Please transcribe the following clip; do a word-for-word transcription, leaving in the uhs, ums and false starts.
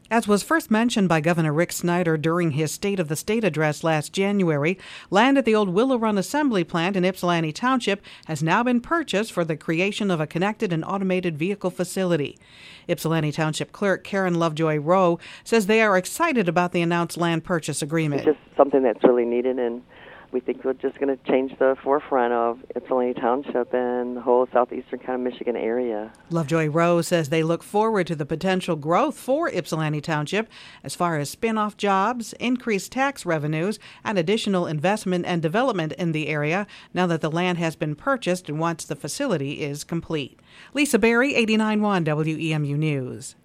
As was first mentioned by Governor Rick Snyder during his State of the State address last January, land at the old Willow Run Assembly Plant in Ypsilanti Township has now been purchased for the creation of a connected and automated vehicle facility. Ypsilanti Township Clerk Karen Lovejoy Rowe says they are excited about the announced land purchase agreement. It's just something that's really needed, and we think we're just going to change the forefront of Ypsilanti Township and the whole southeastern kind of Michigan area. Lovejoy Rowe says they look forward to the potential growth for Ypsilanti Township as far as spin-off jobs, increased tax revenues, and additional investment and development in the area now that the land has been purchased and once the facility is complete. Lisa Berry, eighty-nine point one W E M U News.